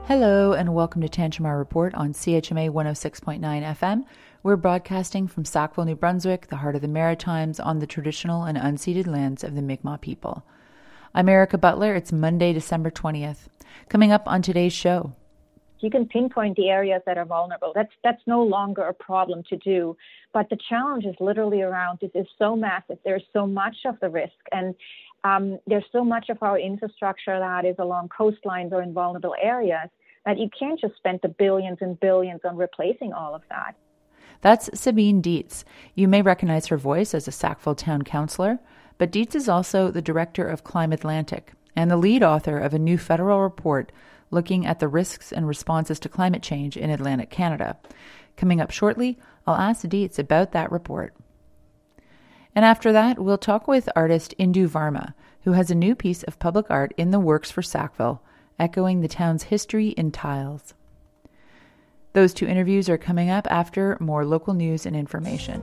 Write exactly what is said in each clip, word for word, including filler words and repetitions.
Hello and welcome to Tantramar Report on C H M A one oh six point nine F M. We're broadcasting from Sackville, New Brunswick, the heart of the Maritimes, on the traditional and unceded lands of the Mi'kmaq people. I'm Erica Butler. It's Monday, December twentieth. Coming up on today's show. You can pinpoint the areas that are vulnerable. That's that's no longer a problem to do. But the challenge is literally around this is so massive. There's so much of the risk. And um, there's so much of our infrastructure that is along coastlines or in vulnerable areas that you can't just spend the billions and billions on replacing all of that. That's Sabine Dietz. You may recognize her voice as a Sackville Town Councillor, but Dietz is also the director of Climatlantic and the lead author of a new federal report looking at the risks and responses to climate change in Atlantic Canada. Coming up shortly, I'll ask Dietz about that report. And after that, we'll talk with artist Indu Varma, who has a new piece of public art in the works for Sackville, echoing the town's history in tiles. Those two interviews are coming up after more local news and information.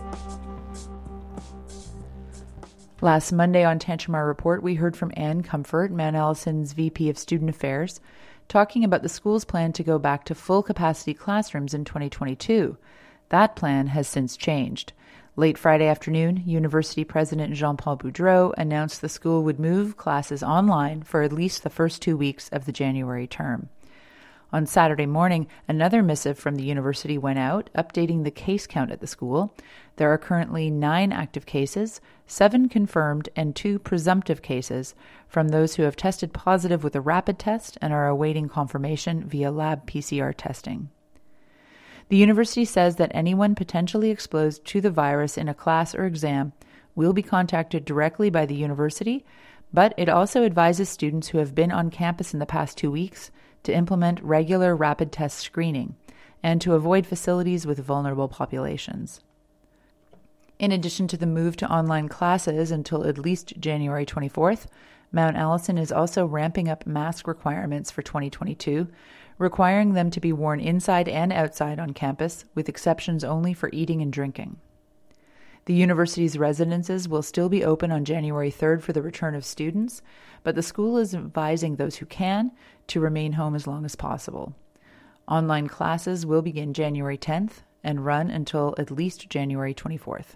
Last Monday on Tantramar Report, we heard from Anne Comfort, Mount Allison's V P of Student Affairs, talking about the school's plan to go back to full-capacity classrooms in twenty twenty-two. That plan has since changed. Late Friday afternoon, University President Jean-Paul Boudreau announced the school would move classes online for at least the first two weeks of the January term. On Saturday morning, another missive from the university went out, updating the case count at the school. There are currently nine active cases, seven confirmed, and two presumptive cases from those who have tested positive with a rapid test and are awaiting confirmation via lab P C R testing. The university says that anyone potentially exposed to the virus in a class or exam will be contacted directly by the university, but it also advises students who have been on campus in the past two weeks to implement regular rapid test screening and to avoid facilities with vulnerable populations. In addition to the move to online classes until at least January twenty-fourth, Mount Allison is also ramping up mask requirements for twenty twenty-two, requiring them to be worn inside and outside on campus, with exceptions only for eating and drinking. The university's residences will still be open on January third for the return of students, but the school is advising those who can to remain home as long as possible. Online classes will begin January tenth and run until at least January twenty-fourth.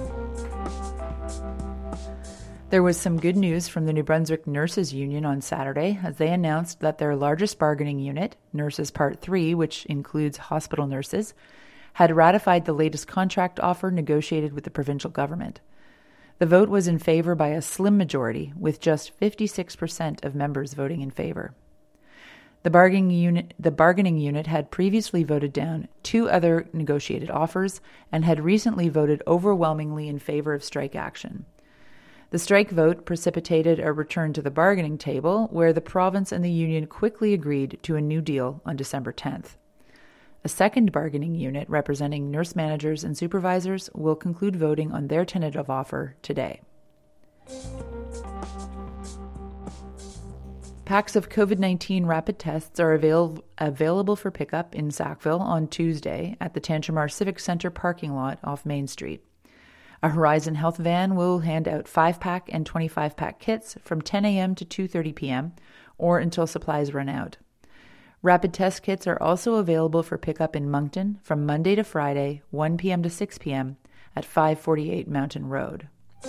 There was some good news from the New Brunswick Nurses Union on Saturday as they announced that their largest bargaining unit, Nurses Part three, which includes hospital nurses, had ratified the latest contract offer negotiated with the provincial government. The vote was in favor by a slim majority, with just fifty-six percent of members voting in favor. The bargaining unit, the bargaining unit had previously voted down two other negotiated offers and had recently voted overwhelmingly in favor of strike action. The strike vote precipitated a return to the bargaining table, where the province and the union quickly agreed to a new deal on December tenth. A second bargaining unit representing nurse managers and supervisors will conclude voting on their tentative offer today. Packs of COVID nineteen rapid tests are avail- available for pickup in Sackville on Tuesday at the Tantramar Civic Centre parking lot off Main Street. A Horizon Health van will hand out five-pack and twenty-five-pack kits from ten a.m. to two thirty p.m. or until supplies run out. Rapid test kits are also available for pickup in Moncton from Monday to Friday, one p.m. to six p.m. at five forty-eight Mountain Road.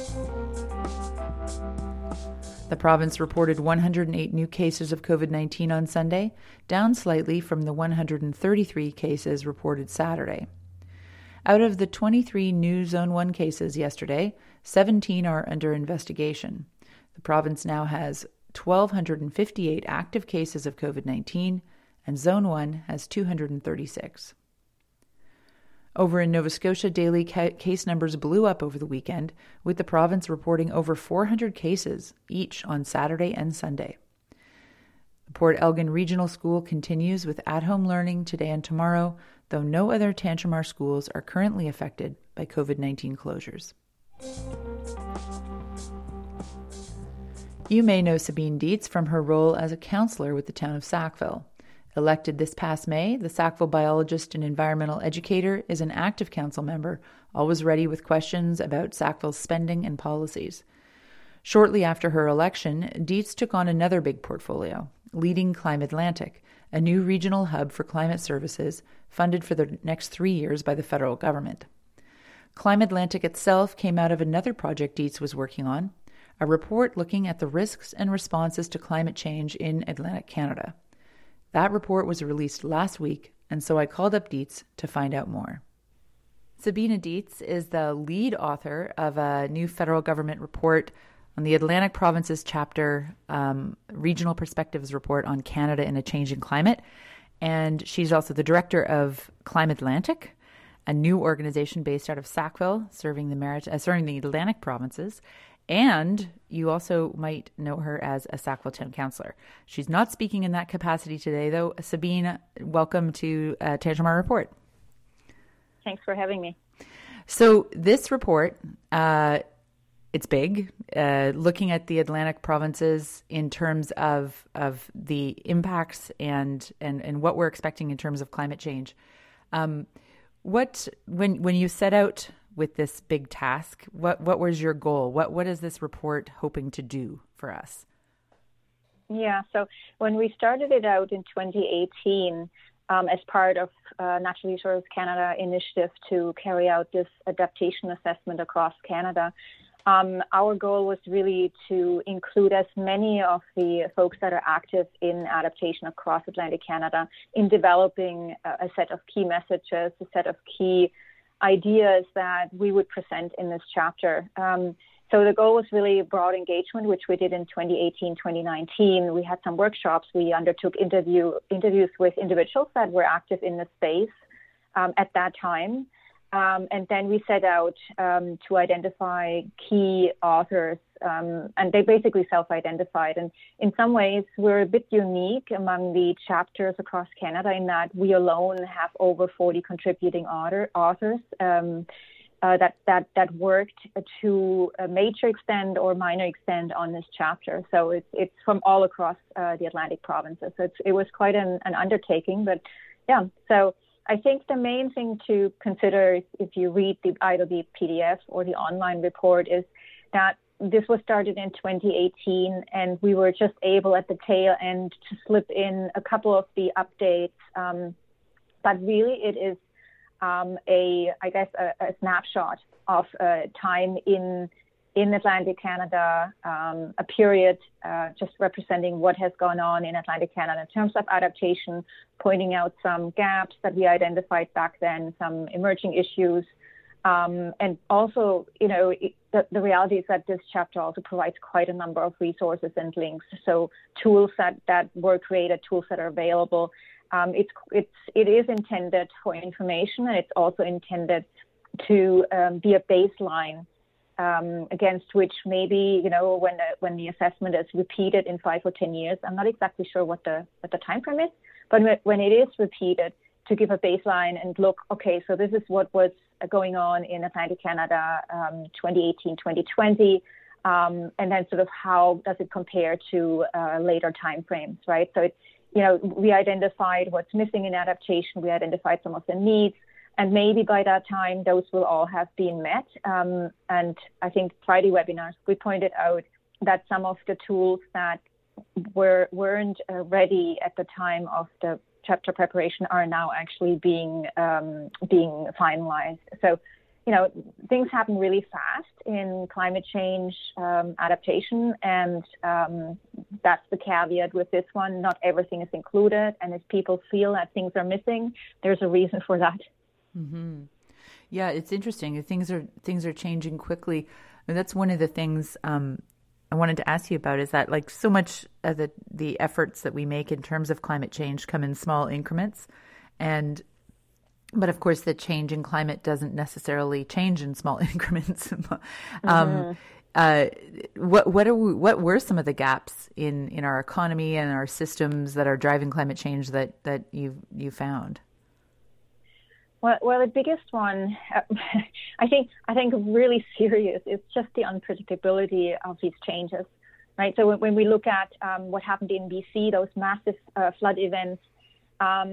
The province reported one hundred eight new cases of COVID nineteen on Sunday, down slightly from the one hundred thirty-three cases reported Saturday. Out of the twenty-three new Zone one cases yesterday, seventeen are under investigation. The province now has one thousand two hundred fifty-eight active cases of COVID nineteen, and Zone one has two hundred thirty-six. Over in Nova Scotia, daily ca- case numbers blew up over the weekend, with the province reporting over four hundred cases, each on Saturday and Sunday. The Port Elgin Regional School continues with at-home learning today and tomorrow, though no other Tantramar schools are currently affected by COVID nineteen closures. You may know Sabine Dietz from her role as a councillor with the town of Sackville. Elected this past May, the Sackville biologist and environmental educator is an active council member, always ready with questions about Sackville's spending and policies. Shortly after her election, Dietz took on another big portfolio, leading Climatlantic, a new regional hub for climate services funded for the next three years by the federal government. Climatlantic itself came out of another project Dietz was working on, a report looking at the risks and responses to climate change in Atlantic Canada. That report was released last week, and so I called up Dietz to find out more. Sabina Dietz is the lead author of a new federal government report on the Atlantic Provinces Chapter um, Regional Perspectives Report on Canada in a Changing Climate. And she's also the director of Climatlantic, a new organization based out of Sackville, serving the Marit- uh, serving the Atlantic provinces. And you also might know her as a Sackville Town Councillor. She's not speaking in that capacity today, though. Sabine, welcome to uh, Tantramar Report. Thanks for having me. So this report, uh, it's big, uh, looking at the Atlantic provinces in terms of of the impacts and and, and what we're expecting in terms of climate change. Um, what when when you set out with this big task, what what was your goal? What what is this report hoping to do for us? Yeah, so when we started it out in twenty eighteen, um, as part of uh, Natural Resources Canada initiative to carry out this adaptation assessment across Canada, um, our goal was really to include as many of the folks that are active in adaptation across Atlantic Canada in developing a, a set of key messages, a set of key ideas that we would present in this chapter. Um, so the goal was really broad engagement, which we did in twenty eighteen, twenty nineteen. We had some workshops. We undertook interview interviews with individuals that were active in the space um, at that time. Um, and then we set out um, to identify key authors, um, and they basically self-identified. And in some ways, we're a bit unique among the chapters across Canada in that we alone have over forty contributing author, authors um, uh, that, that, that worked to a major extent or minor extent on this chapter. So it's, it's from all across uh, the Atlantic provinces. So it's, it was quite an, an undertaking, but yeah, so I think the main thing to consider if you read the, either the P D F or the online report is that this was started in twenty eighteen, and we were just able at the tail end to slip in a couple of the updates. Um, but really, it is um, a, I guess, a, a snapshot of uh, time in in Atlantic Canada, um, a period uh, just representing what has gone on in Atlantic Canada in terms of adaptation, pointing out some gaps that we identified back then, some emerging issues. Um, and also, you know, it, the, the reality is that this chapter also provides quite a number of resources and links. So tools that, that were created, tools that are available. Um, it's, it's, it is intended for information, and it's also intended to um, be a baseline Um, against which maybe, you know, when the, when the assessment is repeated in five or ten years, I'm not exactly sure what the what the time frame is, but when it is repeated, to give a baseline and look, okay, so this is what was going on in Atlantic Canada um, twenty eighteen, twenty twenty, um, and then sort of how does it compare to uh, later time frames, right? So, it, you know, we identified what's missing in adaptation, we identified some of the needs, and maybe by that time, those will all have been met. Um, and I think Friday webinars, we pointed out that some of the tools that were, weren't uh, ready at the time of the chapter preparation are now actually being um, being finalized. So, you know, things happen really fast in climate change um, adaptation, and um, that's the caveat with this one. Not everything is included, and if people feel that things are missing, there's a reason for that. Mm-hmm. Yeah, it's interesting. Things are things are changing quickly, and that's one of the things um, I wanted to ask you about. Is that like so much of the the efforts that we make in terms of climate change come in small increments, and but of course the change in climate doesn't necessarily change in small increments. mm-hmm. um, uh, what what are we, what were some of the gaps in, in our economy and our systems that are driving climate change that that you you found? Well, well, the biggest one, uh, I think, I think really serious is just the unpredictability of these changes, right? So when, when we look at um, what happened in B C, those massive uh, flood events, um,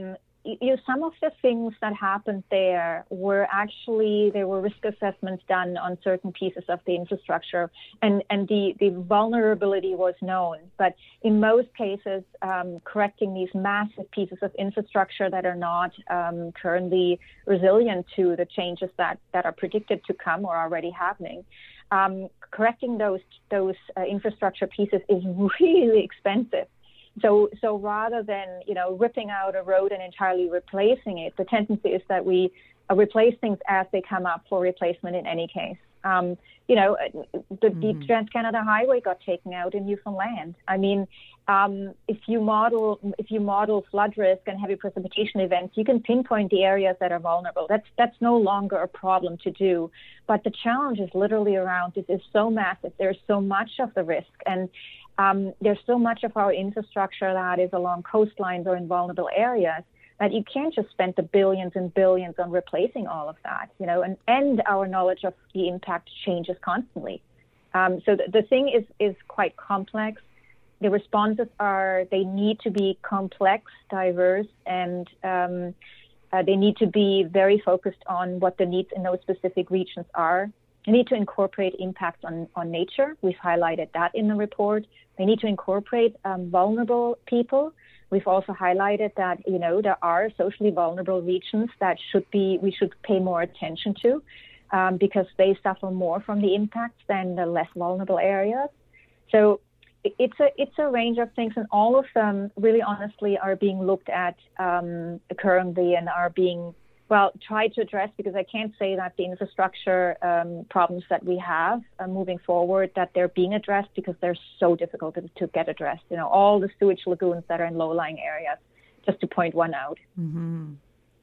you know, some of the things that happened there were actually, there were risk assessments done on certain pieces of the infrastructure, and, and the, the vulnerability was known. But in most cases, um, correcting these massive pieces of infrastructure that are not um, currently resilient to the changes that, that are predicted to come or are already happening, um, correcting those, those uh, infrastructure pieces is really expensive. So, so rather than, you know, ripping out a road and entirely replacing it, the tendency is that we uh, replace things as they come up for replacement in any case. Um, you know, the, mm-hmm. the Trans-Canada Highway got taken out in Newfoundland. I mean, um, if you model if you model flood risk and heavy precipitation events, you can pinpoint the areas that are vulnerable. That's that's no longer a problem to do. But the challenge is literally around this is so massive. There's so much of the risk, and Um, there's so much of our infrastructure that is along coastlines or in vulnerable areas that you can't just spend the billions and billions on replacing all of that, you know, and, and our knowledge of the impact changes constantly. Um, so the, the thing is, is quite complex. The responses are, they need to be complex, diverse, and um, uh, they need to be very focused on what the needs in those specific regions are. They need to incorporate impacts on, on nature. We've highlighted that in the report. They need to incorporate um, vulnerable people. We've also highlighted that, you know, there are socially vulnerable regions that should be, we should pay more attention to um, because they suffer more from the impacts than the less vulnerable areas. So it's a, it's a range of things, and all of them really honestly are being looked at um, currently and are being well, try to address, because I can't say that the infrastructure um, problems that we have uh, moving forward, that they're being addressed, because they're so difficult to, to get addressed. You know, all the sewage lagoons that are in low-lying areas, just to point one out. Mm-hmm.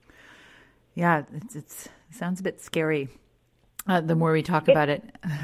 Yeah, it's, it's, it sounds a bit scary uh, the more we talk it, about it.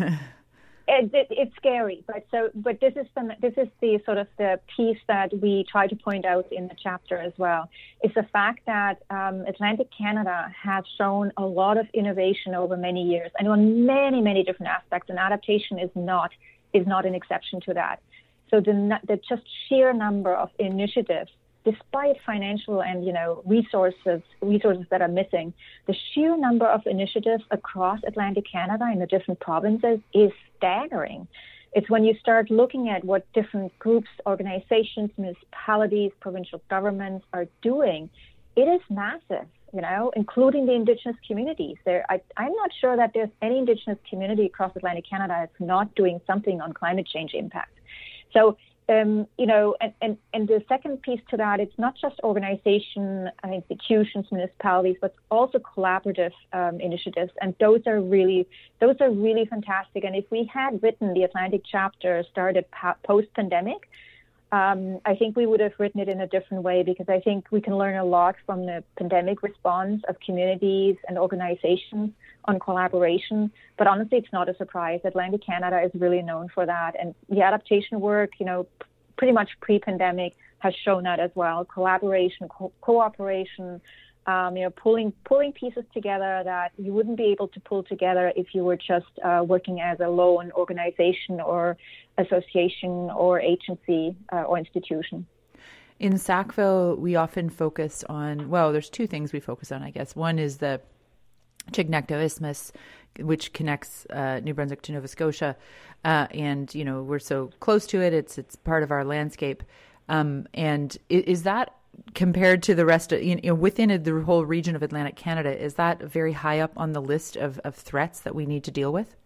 It, it, it's scary, but so, but this is the this is the sort of the piece that we try to point out in the chapter as well. Is the fact that um, Atlantic Canada has shown a lot of innovation over many years, and on many many different aspects, and adaptation is not is not an exception to that. So the the just sheer number of initiatives, despite financial and, you know, resources resources that are missing, the sheer number of initiatives across Atlantic Canada in the different provinces is staggering. It's when you start looking at what different groups, organizations, municipalities, provincial governments are doing, it is massive, you know, including the Indigenous communities. There, I, I'm not sure that there's any Indigenous community across Atlantic Canada that's not doing something on climate change impact. So Um, you know, and, and, and the second piece to that, it's not just organization, uh, institutions, municipalities, but also collaborative um, initiatives. And those are really, those are really fantastic. And if we had written the Atlantic chapter started pa- post-pandemic, um, I think we would have written it in a different way, because I think we can learn a lot from the pandemic response of communities and organizations on collaboration. But honestly, it's not a surprise. Atlantic Canada is really known for that. And the adaptation work, you know, pretty much pre-pandemic has shown that as well. Collaboration, co- cooperation, um, you know, pulling pulling pieces together that you wouldn't be able to pull together if you were just uh, working as a lone organization or association or agency uh, or institution. In Sackville, we often focus on, well, there's two things we focus on, I guess. One is the Chignecto Isthmus, which connects uh, New Brunswick to Nova Scotia, uh, and you know we're so close to it. It's it's part of our landscape, um, and is that compared to the rest of you know within the whole region of Atlantic Canada? Is that very high up on the list of, of threats that we need to deal with?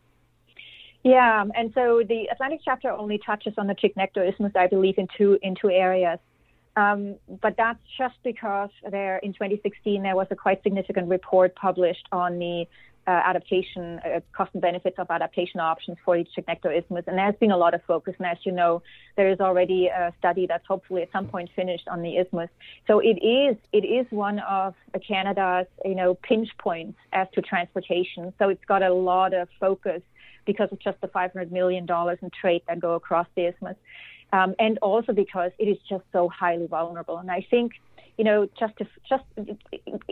Yeah, and so the Atlantic chapter only touches on the Chignecto Isthmus, I believe, in two in two areas. Um, but that's just because there in twenty sixteen there was a quite significant report published on the uh, adaptation, uh, cost and benefits of adaptation options for the Chignecto Isthmus, and there's been a lot of focus. And as you know, there is already a study that's hopefully at some point finished on the isthmus. So it is it is one of Canada's you know pinch points as to transportation. So it's got a lot of focus because of just the five hundred million dollars in trade that go across the isthmus. Um, and also because it is just so highly vulnerable. And I think, you know, just to, just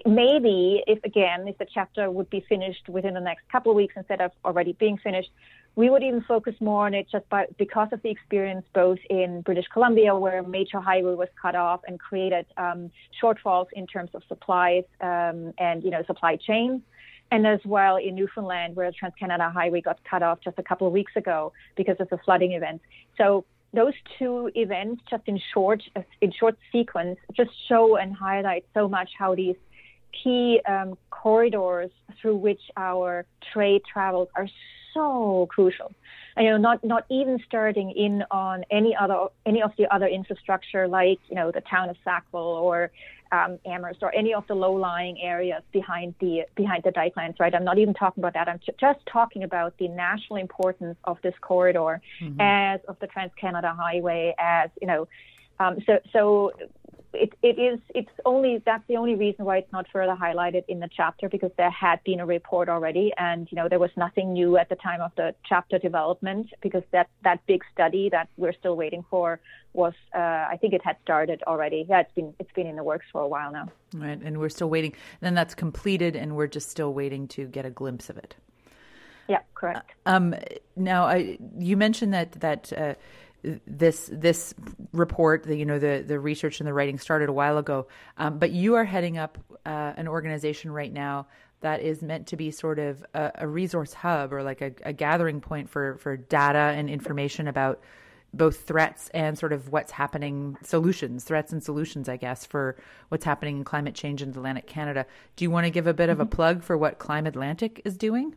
maybe if, again, if the chapter would be finished within the next couple of weeks instead of already being finished, we would even focus more on it just by, because of the experience both in British Columbia, where a major highway was cut off and created um, shortfalls in terms of supplies um, and, you know, supply chains. And as well in Newfoundland, where the Trans-Canada Highway got cut off just a couple of weeks ago because of the flooding event. So those two events, just in short, in short sequence, just show and highlight so much how these key um, corridors through which our trade travels are so crucial. And, you know, not not even starting in on any other any of the other infrastructure, like, you know, the town of Sackville or um, Amherst or any of the low-lying areas behind the behind the dike lands. Right? I'm not even talking about that. I'm just talking about the national importance of this corridor, mm-hmm. as of the Trans-Canada Highway, as, you know. Um, so so. It, it is, it's only, that's the only reason why it's not further highlighted in the chapter, because there had been a report already, and, you know, there was nothing new at the time of the chapter development, because that, that big study that we're still waiting for was, uh, I think it had started already. Yeah, it's been, it's been in the works for a while now. Right. And we're still waiting. Then that's completed and we're just still waiting to get a glimpse of it. Yeah, correct. Um, now, I, you mentioned that, that, uh, This this report, the, you know, the, the research and the writing started a while ago, um, but you are heading up uh, an organization right now that is meant to be sort of a, a resource hub, or like a, a gathering point for, for data and information about both threats and sort of what's happening, solutions, threats and solutions, I guess, for what's happening in climate change in Atlantic Canada. Do you want to give a bit of a plug for what Climate Atlantic is doing?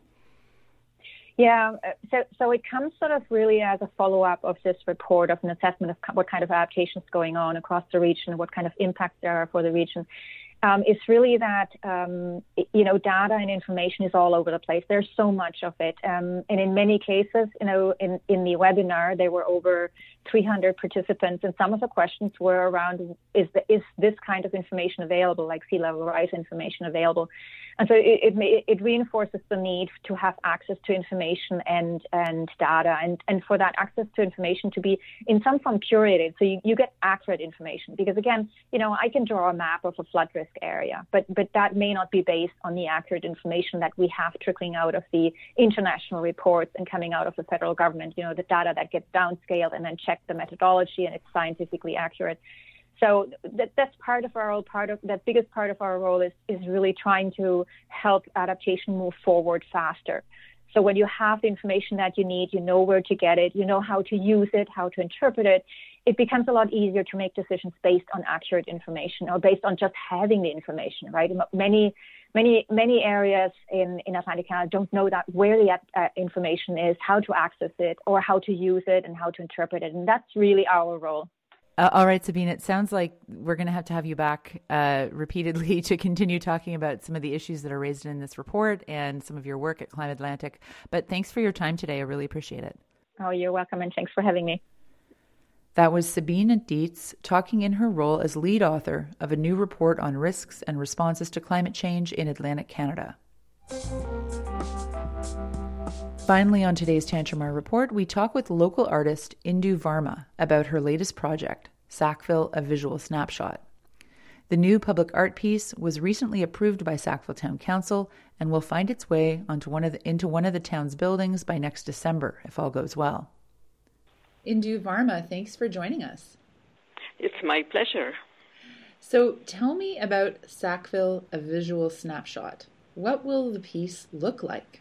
Yeah, so so it comes sort of really as a follow-up of this report, of an assessment of what kind of adaptations going on across the region, what kind of impacts there are for the region. Um, it's really that, um, you know, data and information is all over the place. There's so much of it. Um, and in many cases, you know, in, in the webinar, there were over three hundred participants, and some of the questions were around, is, the, is this kind of information available, like sea level rise information available? And so it, it, it reinforces the need to have access to information and, and data, and, and for that access to information to be in some form curated, so you, you get accurate information. Because again, you know, I can draw a map of a flood risk area, but, but that may not be based on the accurate information that we have trickling out of the international reports and coming out of the federal government, you know, the data that gets downscaled and then check the methodology and it's scientifically accurate. So that, that's part of our role. Part of that biggest part of our role is, is really trying to help adaptation move forward faster. So when you have the information that you need, you know where to get it, you know how to use it, how to interpret it, it becomes a lot easier to make decisions based on accurate information, or based on just having the information, right? Many, many, many areas in, in Atlantic Canada don't know that where the uh, information is, how to access it, or how to use it and how to interpret it. And that's really our role. Uh, all right, Sabine, it sounds like we're going to have to have you back uh, repeatedly to continue talking about some of the issues that are raised in this report and some of your work at Climate Atlantic. But thanks for your time today. I really appreciate it. Oh, you're welcome, and thanks for having me. That was Sabine Dietz talking in her role as lead author of a new report on risks and responses to climate change in Atlantic Canada. Finally, on today's Tantramar Report, we talk with local artist Indu Varma about her latest project, Sackville, A Visual Snapshot. The new public art piece was recently approved by Sackville Town Council and will find its way onto one of the, into one of the town's buildings by next December, if all goes well. Indu Varma, thanks for joining us. It's my pleasure. So tell me about Sackville, A Visual Snapshot. What will the piece look like?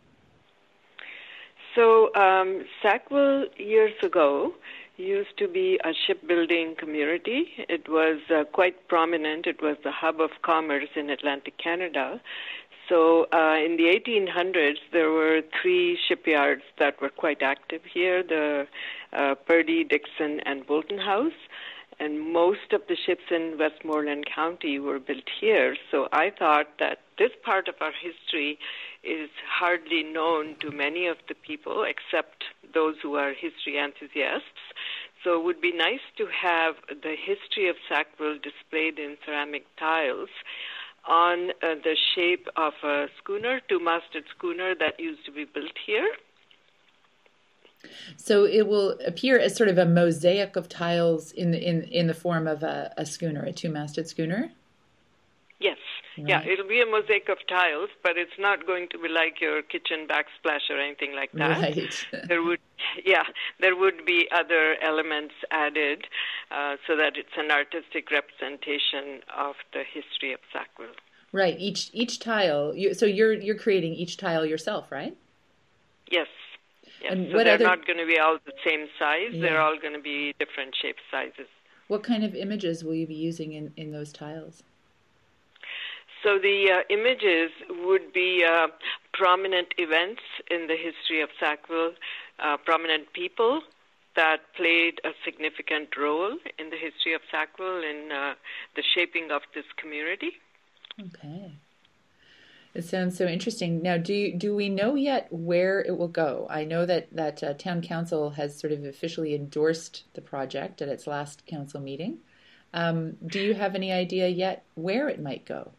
So um, Sackville, years ago, used to be a shipbuilding community. It was uh, quite prominent. It was the hub of commerce in Atlantic Canada. So uh, in the eighteen hundreds, there were three shipyards that were quite active here, the uh, Purdy, Dixon, and Bolton House. And most of the ships in Westmoreland County were built here. So I thought that this part of our history is hardly known to many of the people, except those who are history enthusiasts. So it would be nice to have the history of Sackville displayed in ceramic tiles on uh, the shape of a schooner, two-masted schooner that used to be built here. So it will appear as sort of a mosaic of tiles in the in in the form of a, a schooner, a two-masted schooner? Yes, Right. Yeah, it'll be a mosaic of tiles, but it's not going to be like your kitchen backsplash or anything like that. Right. There would, yeah, there would be other elements added uh, so that it's an artistic representation of the history of Sackville. Right. Each each tile. You, so you're you're creating each tile yourself, right? Yes. Yes. And so what they're other... not going to be all the same size. Yeah. They're all going to be different shape sizes. What kind of images will you be using in, in those tiles? So the uh, images would be uh, prominent events in the history of Sackville, uh, prominent people that played a significant role in the history of Sackville in uh, the shaping of this community. Okay. It sounds so interesting. Now, do you, do we know yet where it will go? I know that, that uh, Town Council has sort of officially endorsed the project at its last council meeting. Um, do you have any idea yet where it might go?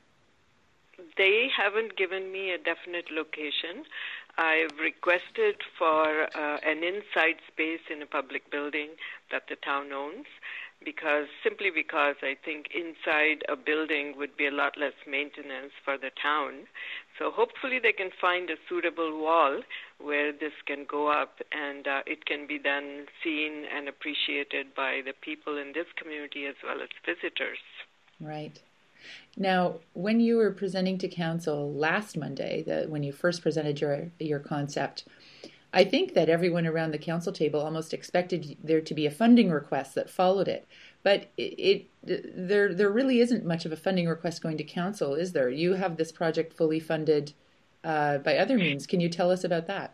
They haven't given me a definite location. I've requested for uh, an inside space in a public building that the town owns, because simply because I think inside a building would be a lot less maintenance for the town. So hopefully they can find a suitable wall where this can go up and uh, it can be then seen and appreciated by the people in this community as well as visitors. Right. Now, when you were presenting to council last Monday, the, when you first presented your your concept, I think that everyone around the council table almost expected there to be a funding request that followed it. But it, it there there really isn't much of a funding request going to council, is there? You have this project fully funded uh, by other means. Can you tell us about that?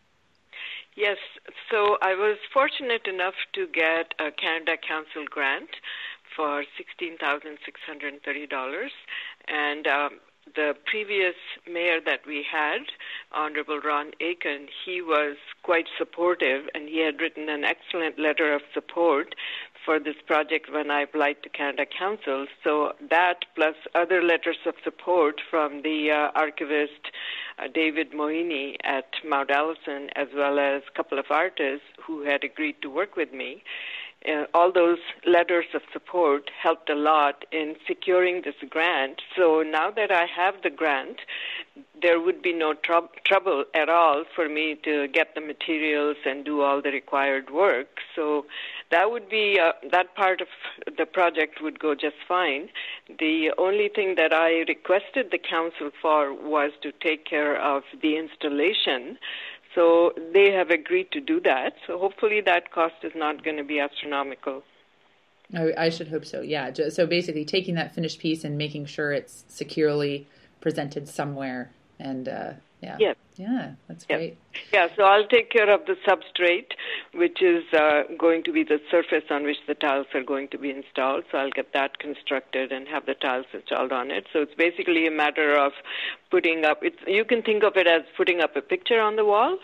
Yes. So I was fortunate enough to get a Canada Council grant for sixteen thousand six hundred thirty dollars. And um, the previous mayor that we had, Honorable Ron Aiken, he was quite supportive, and he had written an excellent letter of support for this project when I applied to Canada Council. So that plus other letters of support from the uh, archivist uh, David Moini at Mount Allison, as well as a couple of artists who had agreed to work with me. Uh, all those letters of support helped a lot in securing this grant. So now that I have the grant, there would be no tr- trouble at all for me to get the materials and do all the required work. So that would be, uh, that part of the project would go just fine. The only thing that I requested the council for was to take care of the installation. So they have agreed to do that. So hopefully that cost is not going to be astronomical. I, I should hope so, yeah. So basically taking that finished piece and making sure it's securely presented somewhere. And uh, yeah. Yes. Yeah, that's yes. great. Yeah, so I'll take care of the substrate, which is uh, going to be the surface on which the tiles are going to be installed. So I'll get that constructed and have the tiles installed on it. So it's basically a matter of putting up, it's, you can think of it as putting up a picture on the wall.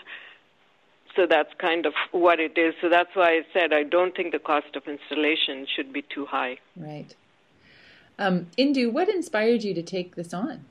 So that's kind of what it is. So that's why I said I don't think the cost of installation should be too high. Right. Um, Indu, what inspired you to take this on?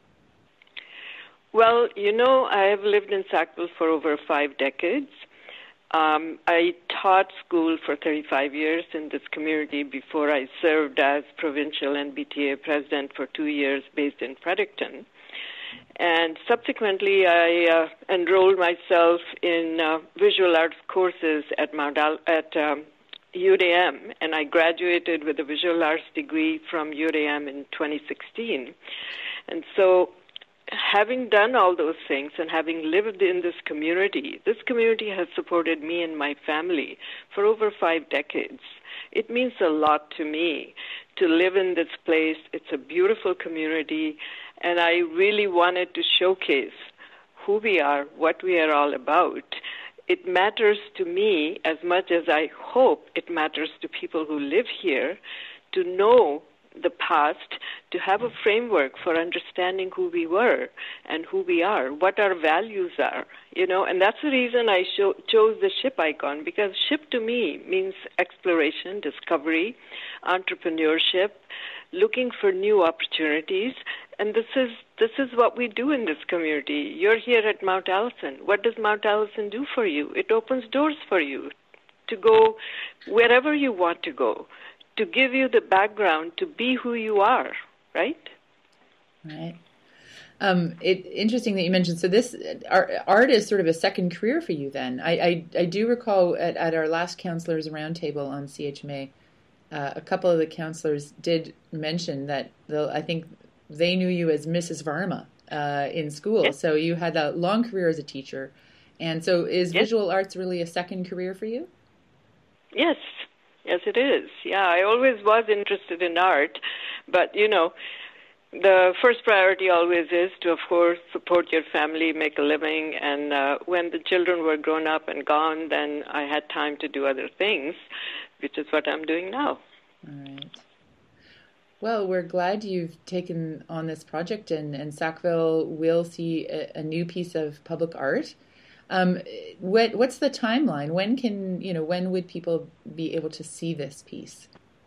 Well, you know, I have lived in Sackville for over five decades. Um, I taught school for thirty-five years in this community before I served as provincial and B T A president for two years based in Fredericton. And subsequently, I uh, enrolled myself in uh, visual arts courses at Mount Al- at um, U D M, and I graduated with a visual arts degree from U D M in twenty sixteen. And so having done all those things and having lived in this community, this community has supported me and my family for over five decades. It means a lot to me to live in this place. It's a beautiful community, and I really wanted to showcase who we are, what we are all about. It matters to me as much as I hope it matters to people who live here to know the past, to have a framework for understanding who we were and who we are, what our values are, you know, and that's the reason I show, chose the ship icon, because ship to me means exploration, discovery, entrepreneurship, looking for new opportunities, and this is this is what we do in this community. You're here at Mount Allison. What does Mount Allison do for you? It opens doors for you to go wherever you want to go, to give you the background to be who you are, right? Right. Um, it interesting that you mentioned. So this art, art is sort of a second career for you. Then I I, I do recall at, at our last counselors roundtable on C H M A, uh, a couple of the counselors did mention that the, I think they knew you as Missus Varma uh, in school. Yes. So you had a long career as a teacher, and so is yes. visual arts really a second career for you? Yes. Yes, it is. Yeah, I always was interested in art, but you know. The first priority always is to, of course, support your family, make a living, and uh, when the children were grown up and gone, then I had time to do other things, which is what I'm doing now. All right. Well, we're glad you've taken on this project, and, and Sackville will see a, a new piece of public art. Um, what, what's the timeline? When can, you know, when would people be able to see this piece?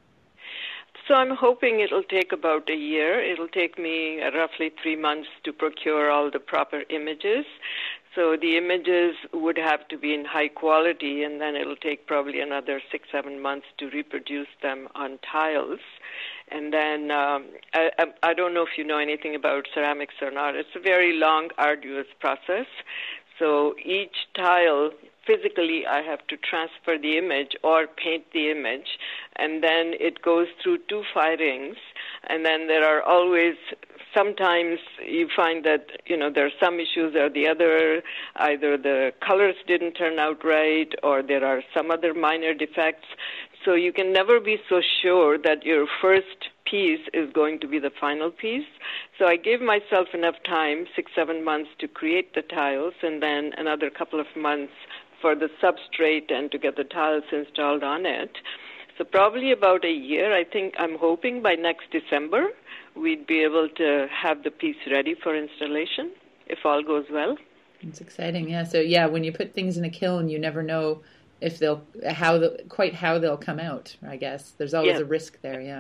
So I'm hoping it'll take about a year. It'll take me roughly three months to procure all the proper images. So the images would have to be in high quality, and then it'll take probably another six, seven months to reproduce them on tiles. And then um, I, I don't know if you know anything about ceramics or not. It's a very long, arduous process. So each tile, physically, I have to transfer the image or paint the image, and then it goes through two firings, and then there are always, sometimes you find that, you know, there are some issues or the other, either the colors didn't turn out right or there are some other minor defects. So you can never be so sure that your first piece is going to be the final piece. So I gave myself enough time, six, seven months, to create the tiles, and then another couple of months for the substrate and to get the tiles installed on it. So probably about a year. I think I'm hoping by next December we'd be able to have the piece ready for installation, if all goes well. It's exciting, yeah. So yeah, when you put things in a kiln, you never know if they'll how the quite how they'll come out. I guess there's always yeah. a risk there, yeah.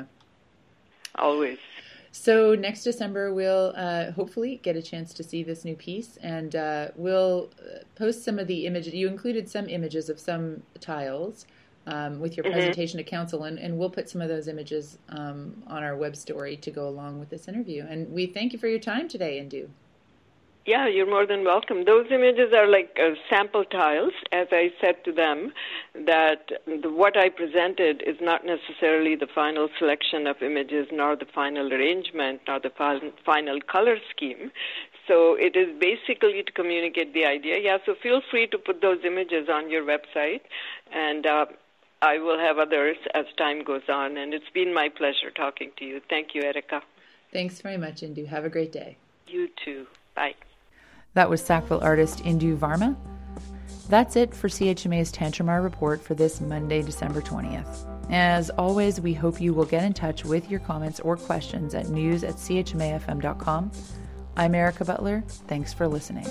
Always. So next December, we'll uh, hopefully get a chance to see this new piece, and uh, we'll post some of the images. You included some images of some tiles um, with your mm-hmm. presentation to council, and, and we'll put some of those images um, on our web story to go along with this interview. And we thank you for your time today, Indu. Yeah, you're more than welcome. Those images are like uh, sample tiles. As I said to them, that the, what I presented is not necessarily the final selection of images, nor the final arrangement, nor the fi- final color scheme. So it is basically to communicate the idea. Yeah, so feel free to put those images on your website, and uh, I will have others as time goes on. And it's been my pleasure talking to you. Thank you, Erica. Thanks very much, Indu. Have a great day. You too. Bye. That was Sackville artist Indu Varma. That's it for C H M A's Tantramar Report for this Monday, December twentieth. As always, we hope you will get in touch with your comments or questions at news at c h m a f m dot com. I'm Erica Butler. Thanks for listening.